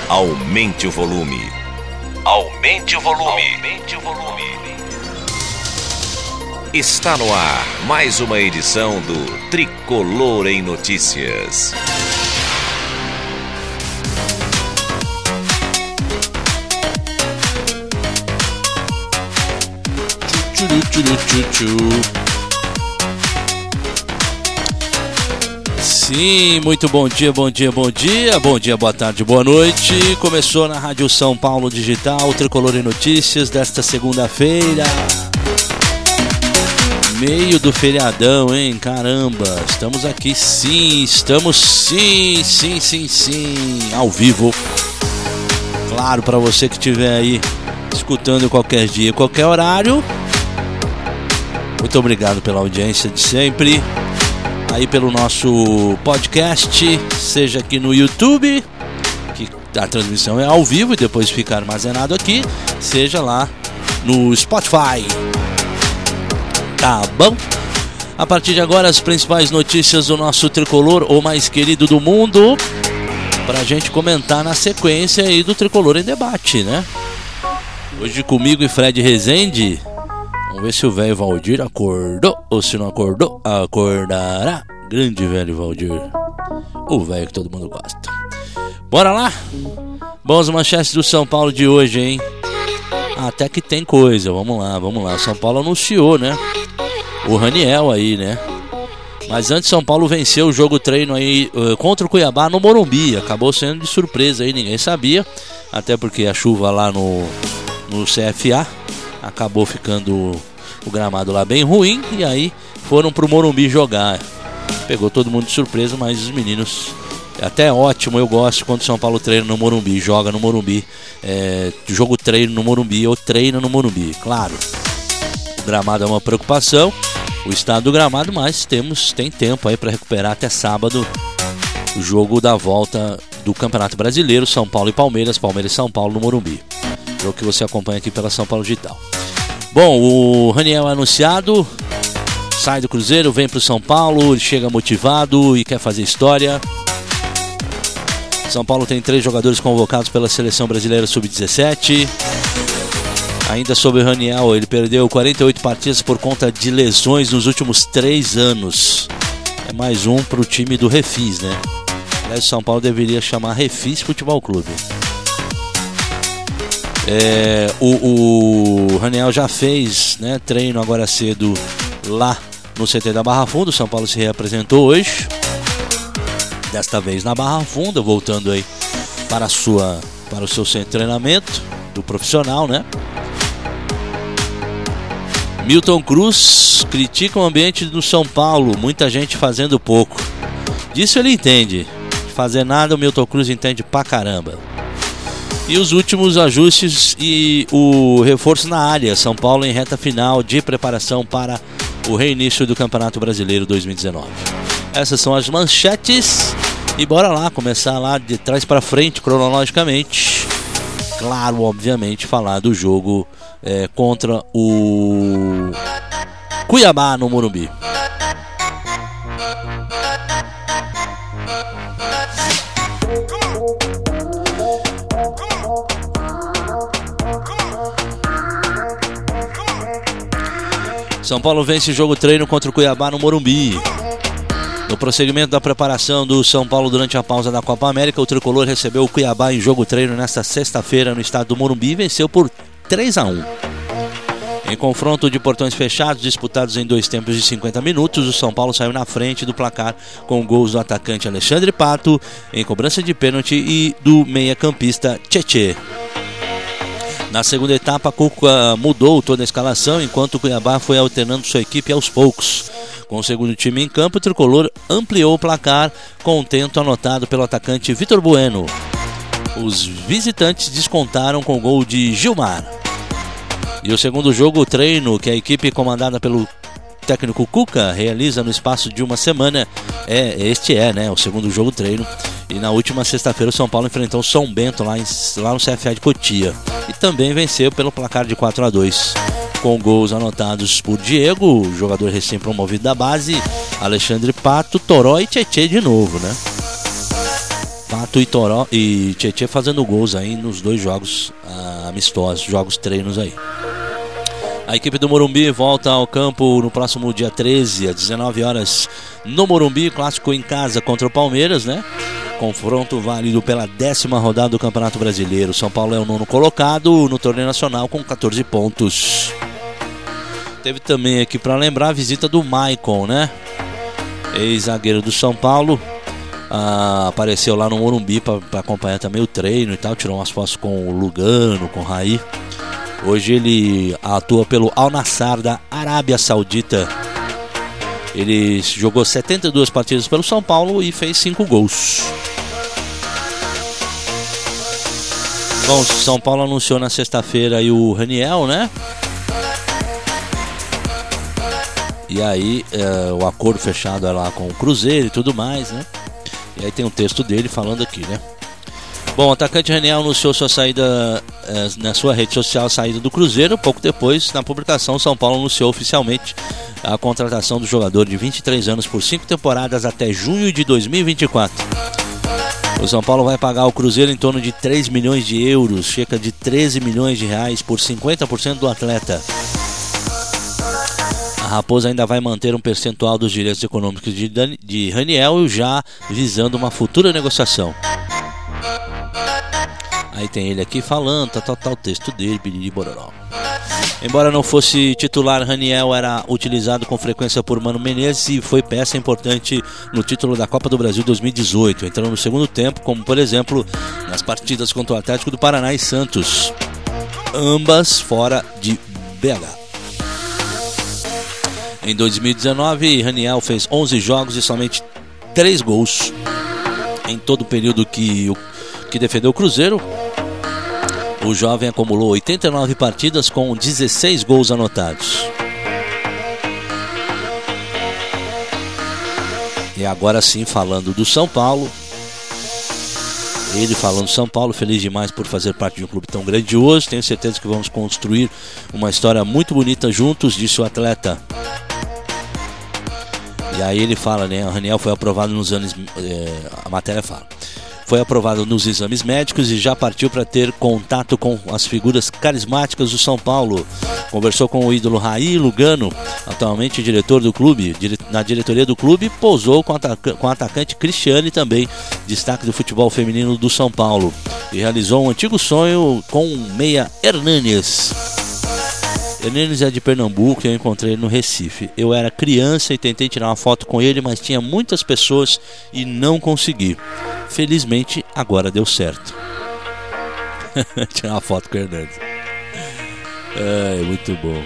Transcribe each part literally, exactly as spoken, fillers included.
Aumente o volume. Aumente o volume. Aumente o volume. Está no ar mais uma edição do Tricolor em Notícias. Tchu, tchu, tchu, tchu. Sim, muito bom dia, bom dia, bom dia, bom dia, boa tarde, boa noite. Começou na Rádio São Paulo Digital, Tricolor em Notícias desta segunda-feira. Meio do feriadão, hein? Caramba, estamos aqui sim, estamos sim, sim, sim, sim, ao vivo. Claro, para você que estiver aí escutando qualquer dia, qualquer horário. Muito obrigado pela audiência de sempre. Aí pelo nosso podcast, seja aqui no YouTube, que a transmissão é ao vivo e depois fica armazenado aqui, seja lá no Spotify. Tá bom? A partir de agora, as principais notícias do nosso tricolor, o mais querido do mundo, pra gente comentar na sequência aí do Tricolor em Debate, né? Hoje comigo e Fred Rezende. Vamos ver se o velho Valdir acordou, ou se não acordou, acordará. Grande velho Valdir, o velho que todo mundo gosta. Bora lá? Bons manchetes do São Paulo de hoje, hein? Até que tem coisa, vamos lá, vamos lá. São Paulo anunciou, né? O Raniel aí, né? Mas antes São Paulo venceu o jogo treino aí uh, contra o Cuiabá no Morumbi. Acabou sendo de surpresa aí, ninguém sabia. Até porque a chuva lá no, no C F A acabou ficando o gramado lá bem ruim. E aí foram pro Morumbi jogar. Pegou todo mundo de surpresa, mas os meninos... É até ótimo, eu gosto quando o São Paulo treina no Morumbi, joga no Morumbi, é, jogo treino no Morumbi ou treina no Morumbi. Claro, o gramado é uma preocupação, o estado do gramado, mas temos, tem tempo aí para recuperar até sábado o jogo da volta do Campeonato Brasileiro, São Paulo e Palmeiras, Palmeiras e São Paulo no Morumbi. Jogo que você acompanha aqui pela São Paulo Digital. Bom, o Raniel é anunciado, sai do Cruzeiro, vem pro São Paulo, ele chega motivado e quer fazer história. São Paulo tem três jogadores convocados pela Seleção Brasileira sub dezessete. Ainda sobre o Raniel, ele perdeu quarenta e oito partidas por conta de lesões nos últimos três anos. É mais um pro time do Refis, né? Aliás, o São Paulo deveria chamar Refis Futebol Clube. É, o, o Raniel já fez, né, treino agora cedo lá no C T da Barra Funda. O São Paulo se reapresentou hoje, desta vez na Barra Funda, voltando aí para, a sua, para o seu centro de treinamento do profissional, né? Milton Cruz critica o ambiente do São Paulo, muita gente fazendo pouco. Disso ele entende, fazer nada o Milton Cruz entende pra caramba. E os últimos ajustes e o reforço na área, São Paulo em reta final de preparação para o reinício do Campeonato Brasileiro dois mil e dezenove. Essas são as manchetes e bora lá, começar lá de trás para frente, cronologicamente. Claro, obviamente, falar do jogo é, contra o Cuiabá no Morumbi. São Paulo vence jogo treino contra o Cuiabá no Morumbi. No prosseguimento da preparação do São Paulo durante a pausa da Copa América, o tricolor recebeu o Cuiabá em jogo treino nesta sexta-feira no estado do Morumbi e venceu por três a um. Em confronto de portões fechados, disputados em dois tempos de cinquenta minutos, o São Paulo saiu na frente do placar com gols do atacante Alexandre Pato em cobrança de pênalti e do meia-campista Tchê. Na segunda etapa, a Cuca mudou toda a escalação, enquanto o Cuiabá foi alternando sua equipe aos poucos. Com o segundo time em campo, o tricolor ampliou o placar com um tento anotado pelo atacante Vitor Bueno. Os visitantes descontaram com o gol de Gilmar. E o segundo jogo, o treino, que a equipe comandada pelo técnico Cuca realiza no espaço de uma semana, é, este é, né, o segundo jogo treino. E na última sexta-feira o São Paulo enfrentou o São Bento lá, em, lá no C F A de Cotia. E também venceu pelo placar de quatro a dois. Com gols anotados por Diego, jogador recém-promovido da base, Alexandre Pato, Toró e Tchê de novo, né? Renato e, Toró, e Tietê fazendo gols aí nos dois jogos ah, amistosos, jogos treinos aí. A equipe do Morumbi volta ao campo no próximo dia treze, às dezenove horas, no Morumbi, clássico em casa contra o Palmeiras, né? Confronto válido pela décima rodada do Campeonato Brasileiro. São Paulo é o nono colocado no torneio nacional com catorze pontos. Teve também aqui para lembrar a visita do Maicon, né? Ex-zagueiro do São Paulo. Ah, apareceu lá no Morumbi para acompanhar também o treino e tal. Tirou umas fotos com o Lugano, com o Raí. Hoje ele atua pelo Al Nassr da Arábia Saudita. Ele jogou setenta e duas partidas pelo São Paulo e fez cinco gols. Bom, São Paulo anunciou na sexta-feira aí o Raniel, né? E aí é, o acordo fechado é lá com o Cruzeiro e tudo mais, né? E aí tem um texto dele falando aqui, né? Bom, o atacante Raniel anunciou sua saída é, na sua rede social, a saída do Cruzeiro. Pouco depois, na publicação, São Paulo anunciou oficialmente a contratação do jogador de vinte e três anos por cinco temporadas até junho de dois mil e vinte e quatro. O São Paulo vai pagar ao Cruzeiro em torno de três milhões de euros, cerca de treze milhões de reais por cinquenta por cento do atleta. A Raposa ainda vai manter um percentual dos direitos econômicos de, Dan- de Raniel, já visando uma futura negociação. Aí tem ele aqui falando, tá, tá, tá o texto dele, biriri bororó. Embora não fosse titular, Raniel era utilizado com frequência por Mano Menezes e foi peça importante no título da Copa do Brasil dois mil e dezoito, entrando no segundo tempo, como por exemplo nas partidas contra o Atlético do Paraná e Santos, ambas fora de B H. Em dois mil e dezenove, Raniel fez onze jogos e somente três gols em todo o período que, que defendeu o Cruzeiro. O jovem acumulou oitenta e nove partidas com dezesseis gols anotados. E agora sim, falando do São Paulo. Ele falando do São Paulo, feliz demais por fazer parte de um clube tão grandioso. Tenho certeza que vamos construir uma história muito bonita juntos, disse o atleta. E aí ele fala, né? O Raniel foi aprovado nos anos... É, a matéria fala. Foi aprovado nos exames médicos e já partiu para ter contato com as figuras carismáticas do São Paulo. Conversou com o ídolo Raí Lugano, atualmente diretor do clube, dire... na diretoria do clube, posou com, ataca... com o atacante Cristiane também, destaque do futebol feminino do São Paulo. E realizou um antigo sonho com o meia Hernanes. Hernanes é de Pernambuco e eu encontrei ele no Recife. Eu era criança e tentei tirar uma foto com ele, mas tinha muitas pessoas e não consegui. Felizmente, agora deu certo. Tirar uma foto com o Hernanes. É, muito bom.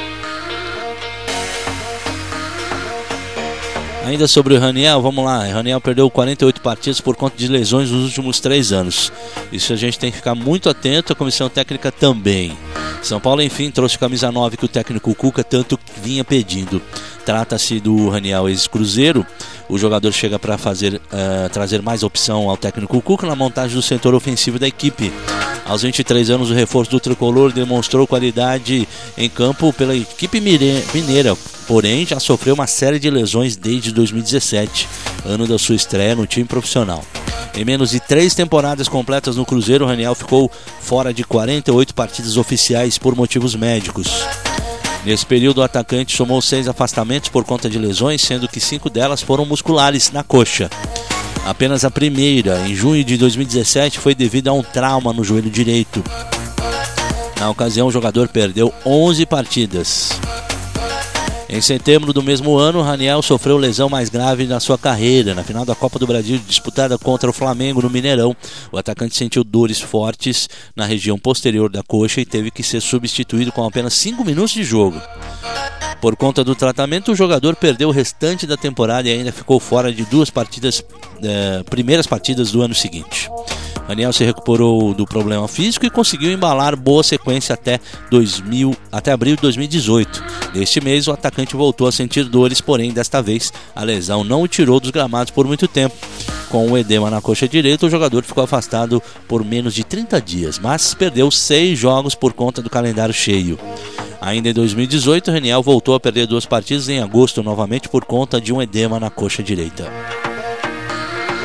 Ainda sobre o Raniel, vamos lá. O Raniel perdeu quarenta e oito partidas por conta de lesões nos últimos três anos. Isso a gente tem que ficar muito atento, a comissão técnica também. São Paulo, enfim, trouxe camisa nove que o técnico Cuca tanto vinha pedindo. Trata-se do Raniel ex-Cruzeiro. O jogador chega para fazer uh, trazer mais opção ao técnico Cuca na montagem do setor ofensivo da equipe. Aos vinte e três anos, o reforço do tricolor demonstrou qualidade em campo pela equipe mineira, porém já sofreu uma série de lesões desde dois mil e dezessete, ano da sua estreia no time profissional. Em menos de três temporadas completas no Cruzeiro, o Raniel ficou fora de quarenta e oito partidas oficiais por motivos médicos. Nesse período, o atacante somou seis afastamentos por conta de lesões, sendo que cinco delas foram musculares na coxa. Apenas a primeira, em junho de dois mil e dezessete, foi devido a um trauma no joelho direito. Na ocasião, o jogador perdeu onze partidas. Em setembro do mesmo ano, Raniel sofreu lesão mais grave na sua carreira. Na final da Copa do Brasil, disputada contra o Flamengo no Mineirão, o atacante sentiu dores fortes na região posterior da coxa e teve que ser substituído com apenas cinco minutos de jogo. Por conta do tratamento, o jogador perdeu o restante da temporada e ainda ficou fora de duas partidas, eh, primeiras partidas do ano seguinte. Raniel se recuperou do problema físico e conseguiu embalar boa sequência até, dois mil, até abril de dois mil e dezoito. Neste mês, o atacante voltou a sentir dores, porém, desta vez, a lesão não o tirou dos gramados por muito tempo. Com o edema na coxa direita, o jogador ficou afastado por menos de trinta dias, mas perdeu seis jogos por conta do calendário cheio. Ainda em dois mil e dezoito, Raniel voltou a perder duas partidas em agosto novamente por conta de um edema na coxa direita.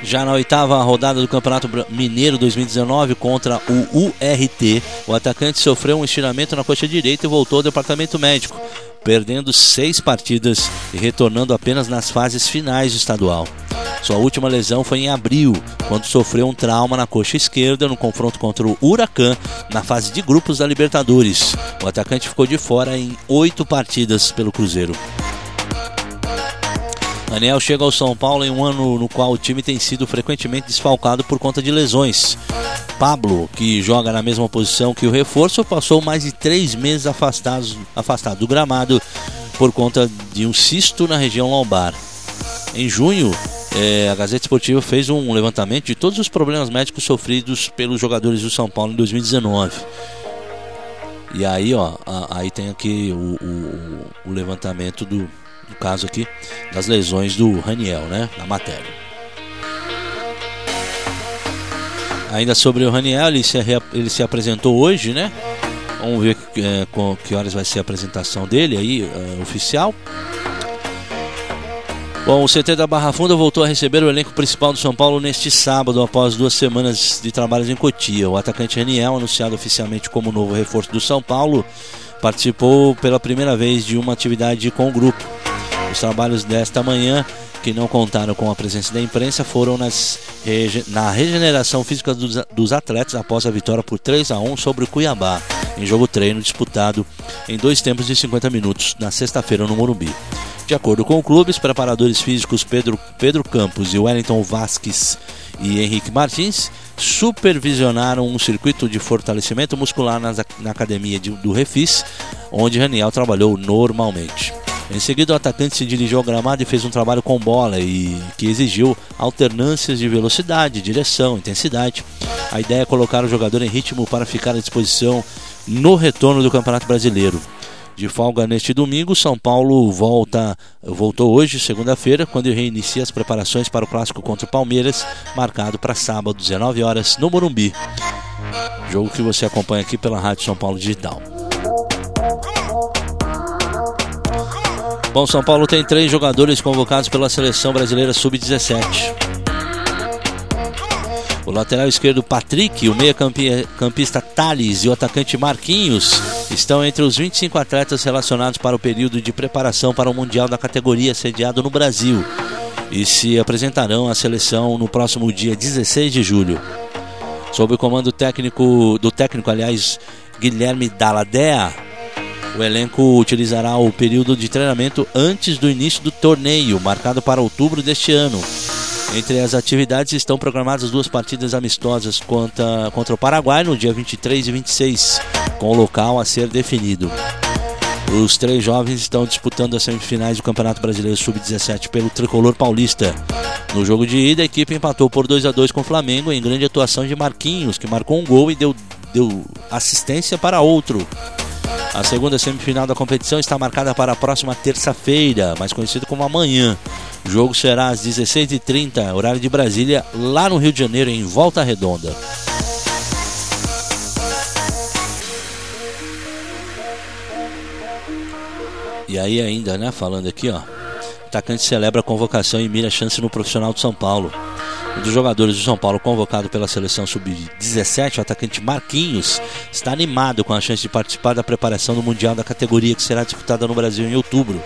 Já na oitava rodada do Campeonato Mineiro dois mil e dezenove contra o U R T, o atacante sofreu um estiramento na coxa direita e voltou ao departamento médico, perdendo seis partidas e retornando apenas nas fases finais do estadual. Sua última lesão foi em abril, quando sofreu um trauma na coxa esquerda no confronto contra o Huracan na fase de grupos da Libertadores. O atacante ficou de fora em oito partidas pelo Cruzeiro. Raniel chega ao São Paulo em um ano no qual o time tem sido frequentemente desfalcado por conta de lesões. Pablo, que joga na mesma posição que o reforço, passou mais de três meses afastado, afastado do gramado por conta de um cisto na região lombar. Em junho, é, a Gazeta Esportiva fez um levantamento de todos os problemas médicos sofridos pelos jogadores do São Paulo em dois mil e dezenove. E aí, ó, a, aí tem aqui o, o, o levantamento do, do caso aqui das lesões do Raniel, né, na matéria. Ainda sobre o Raniel, ele se, ele se apresentou hoje, né? Vamos ver é, com que horas vai ser a apresentação dele aí, é, oficial. Bom, o C T da Barra Funda voltou a receber o elenco principal do São Paulo neste sábado, após duas semanas de trabalhos em Cotia. O atacante Raniel, anunciado oficialmente como novo reforço do São Paulo, participou pela primeira vez de uma atividade com o grupo. Os trabalhos desta manhã, que não contaram com a presença da imprensa, foram nas, na regeneração física dos, dos atletas após a vitória por três a um sobre o Cuiabá, em jogo treino disputado em dois tempos de cinquenta minutos, na sexta-feira no Morumbi. De acordo com o clube, os preparadores físicos Pedro, Pedro Campos e Wellington Vasquez e Henrique Martins supervisionaram um circuito de fortalecimento muscular na, na academia de, do Refis, onde Raniel trabalhou normalmente. Em seguida, o atacante se dirigiu ao gramado e fez um trabalho com bola e que exigiu alternâncias de velocidade, direção, intensidade. A ideia é colocar o jogador em ritmo para ficar à disposição no retorno do Campeonato Brasileiro. De folga neste domingo, São Paulo volta, voltou hoje, segunda-feira, quando reinicia as preparações para o clássico contra o Palmeiras, marcado para sábado, dezenove horas, no Morumbi. Jogo que você acompanha aqui pela Rádio São Paulo Digital. Bom, São Paulo tem três jogadores convocados pela Seleção Brasileira sub dezessete. O lateral esquerdo Patrick, o meia-campista Thales e o atacante Marquinhos estão entre os vinte e cinco atletas relacionados para o período de preparação para o Mundial da categoria sediado no Brasil e se apresentarão à seleção no próximo dia dezesseis de julho. Sob o comando técnico, do técnico, aliás, Guilherme Dalladea, o elenco utilizará o período de treinamento antes do início do torneio, marcado para outubro deste ano. Entre as atividades estão programadas duas partidas amistosas contra, contra o Paraguai no dia vinte e três e vinte e seis, com o local a ser definido. Os três jovens estão disputando as semifinais do Campeonato Brasileiro sub dezessete pelo Tricolor Paulista. No jogo de ida, a equipe empatou por dois a dois com o Flamengo em grande atuação de Marquinhos, que marcou um gol e deu, deu assistência para outro. A segunda semifinal da competição está marcada para a próxima terça-feira, mais conhecido como amanhã. O jogo será às dezesseis e trinta, horário de Brasília, lá no Rio de Janeiro, em Volta Redonda. E aí ainda, né, falando aqui, ó, atacante celebra a convocação e mira a chance no profissional de São Paulo. Um dos jogadores do São Paulo convocado pela seleção sub dezessete, o atacante Marquinhos, está animado com a chance de participar da preparação do Mundial da categoria que será disputada no Brasil em outubro.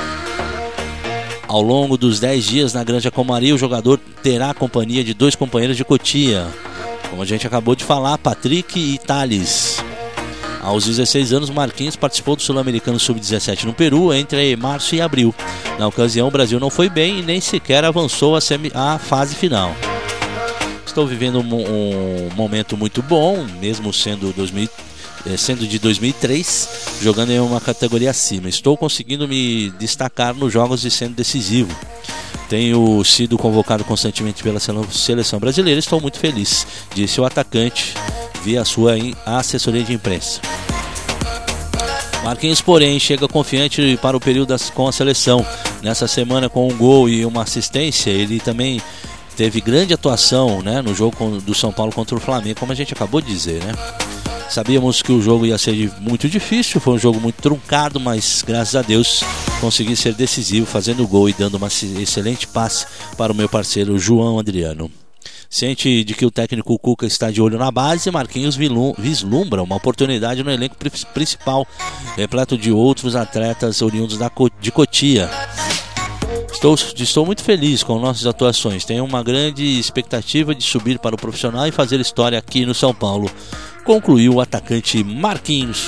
Ao longo dos dez dias na Granja Comari, o jogador terá a companhia de dois companheiros de Cotia, como a gente acabou de falar, Patrick e Thales. Aos dezesseis anos, Marquinhos participou do Sul-Americano sub dezessete no Peru entre março e abril. Na ocasião, o Brasil não foi bem e nem sequer avançou a, semi- a fase final. Estou vivendo um, um momento muito bom, mesmo sendo, dois mil, sendo de dois mil e três, jogando em uma categoria acima. Estou conseguindo me destacar nos jogos e sendo decisivo. Tenho sido convocado constantemente pela seleção brasileira, estou muito feliz, disse o atacante via sua assessoria de imprensa. Marquinhos, porém, chega confiante para o período das, com a seleção. Nessa semana, com um gol e uma assistência, ele também teve grande atuação, né, no jogo com, do São Paulo contra o Flamengo, como a gente acabou de dizer, né? Sabíamos que o jogo ia ser muito difícil, foi um jogo muito truncado, mas graças a Deus consegui ser decisivo, fazendo gol e dando uma excelente passe para o meu parceiro João Adriano. Ciente de que o técnico Cuca está de olho na base, Marquinhos vislumbra uma oportunidade no elenco principal, repleto de outros atletas oriundos de Cotia. Estou, estou muito feliz com nossas atuações, tenho uma grande expectativa de subir para o profissional e fazer história aqui no São Paulo, concluiu o atacante Marquinhos.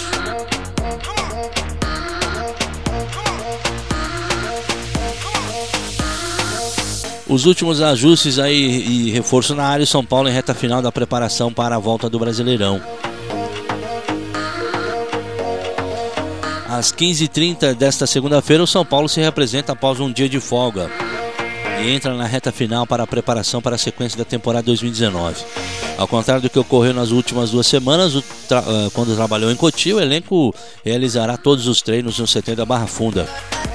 Os últimos ajustes aí e reforço na área, São Paulo em reta final da preparação para a volta do Brasileirão. Às quinze e trinta desta segunda-feira, o São Paulo se representa após um dia de folga e entra na reta final para a preparação para a sequência da temporada dois mil e dezenove. Ao contrário do que ocorreu nas últimas duas semanas, o tra- quando trabalhou em Cotia, o elenco realizará todos os treinos no C T da Barra Funda.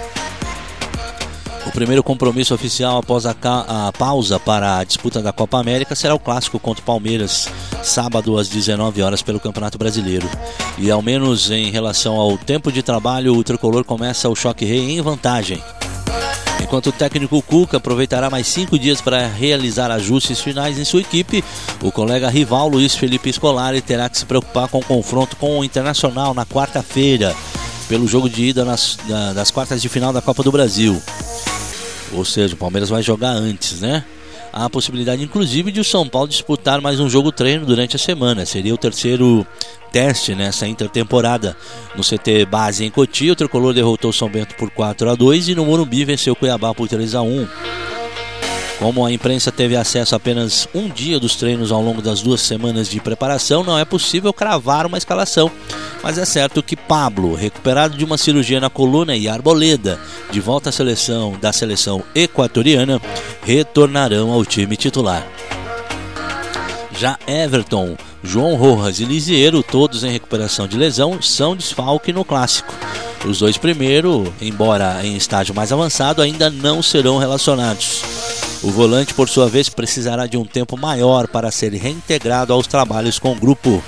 O primeiro compromisso oficial após a, ca- a pausa para a disputa da Copa América será o clássico contra o Palmeiras, sábado às dezenove horas pelo Campeonato Brasileiro. E ao menos em relação ao tempo de trabalho, o tricolor começa o Choque Rei em vantagem. Enquanto o técnico Cuca aproveitará mais cinco dias para realizar ajustes finais em sua equipe, o colega rival Luiz Felipe Scolari terá que se preocupar com o confronto com o Internacional na quarta-feira, pelo jogo de ida nas, na, das quartas de final da Copa do Brasil. Ou seja, o Palmeiras vai jogar antes, né? Há a possibilidade, inclusive, de o São Paulo disputar mais um jogo-treino durante a semana. Seria o terceiro teste nessa intertemporada. No C T Base em Cotia, o tricolor derrotou o São Bento por quatro a dois e no Morumbi venceu o Cuiabá por três a um. Como a imprensa teve acesso a apenas um dia dos treinos ao longo das duas semanas de preparação, não é possível cravar uma escalação. Mas é certo que Pablo, recuperado de uma cirurgia na coluna, e Arboleda, de volta à seleção da seleção equatoriana, retornarão ao time titular. Já Everton, João Rojas e Lisiero, todos em recuperação de lesão, são desfalque no clássico. Os dois primeiros, embora em estágio mais avançado, ainda não serão relacionados. O volante, por sua vez, precisará de um tempo maior para ser reintegrado aos trabalhos com o grupo.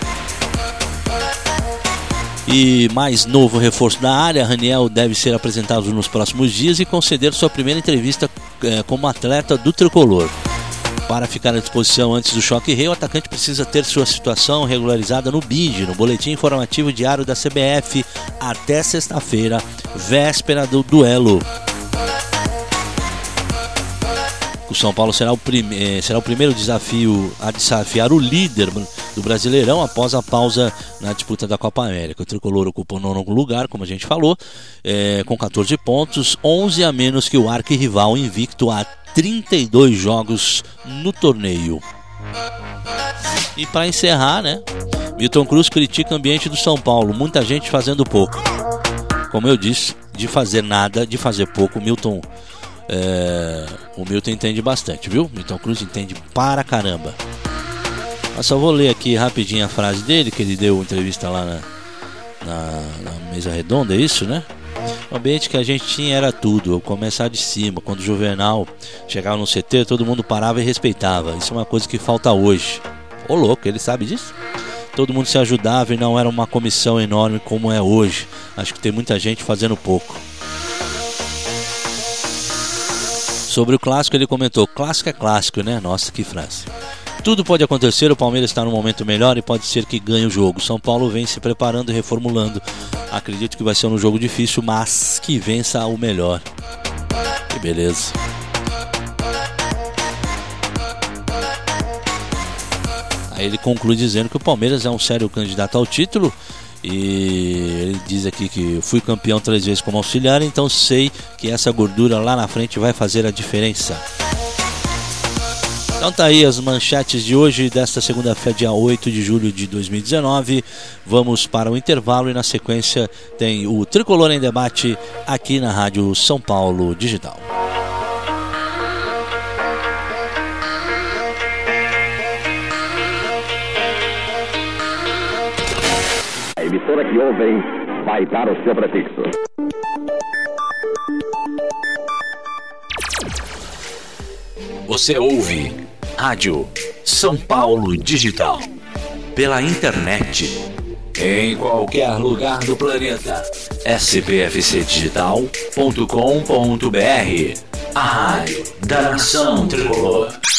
E mais novo reforço da área, Raniel deve ser apresentado nos próximos dias e conceder sua primeira entrevista eh, como atleta do tricolor. Para ficar à disposição antes do Choque Rei, o atacante precisa ter sua situação regularizada no B I D, no Boletim Informativo Diário da C B F, até sexta-feira, véspera do duelo. O São Paulo será o, prime- será o primeiro desafio a desafiar o líder do Brasileirão após a pausa na disputa da Copa América. O tricolor ocupa o nono lugar, como a gente falou, é, com catorze pontos, onze a menos que o arquirrival invicto há trinta e dois jogos no torneio. E para encerrar, né, Milton Cruz critica o ambiente do São Paulo, muita gente fazendo pouco. Como eu disse, de fazer nada, de fazer pouco, Milton... É, o Milton entende bastante, viu? Milton Cruz entende para caramba. Mas só vou ler aqui rapidinho a frase dele, que ele deu entrevista lá na, na, na mesa redonda, é isso, né? O ambiente que a gente tinha era tudo, começar de cima. Quando o Juvenal chegava no C T, todo mundo parava e respeitava. Isso é uma coisa que falta hoje. Ô louco, ele sabe disso? Todo mundo se ajudava e não era uma comissão enorme como é hoje. Acho que tem muita gente fazendo pouco. Sobre o clássico, ele comentou: clássico é clássico, né? Nossa, que frase. Tudo pode acontecer, o Palmeiras está num momento melhor e pode ser que ganhe o jogo. São Paulo vem se preparando e reformulando. Acredito que vai ser um jogo difícil, mas que vença o melhor. Que beleza. Aí ele conclui dizendo que o Palmeiras é um sério candidato ao título. E ele diz aqui que fui campeão três vezes como auxiliar, então sei que essa gordura lá na frente vai fazer a diferença. Então tá aí as manchetes de hoje, desta segunda-feira, dia oito de julho de dois mil e dezenove. Vamos para o intervalo e na sequência tem o Tricolor em Debate aqui na Rádio São Paulo Digital. A emissora que ouvem vai dar o seu prefixo. Você ouve Rádio São Paulo Digital. Pela internet. em qualquer lugar do planeta. S P F C digital ponto com ponto B R, a rádio da Nação Tricolor.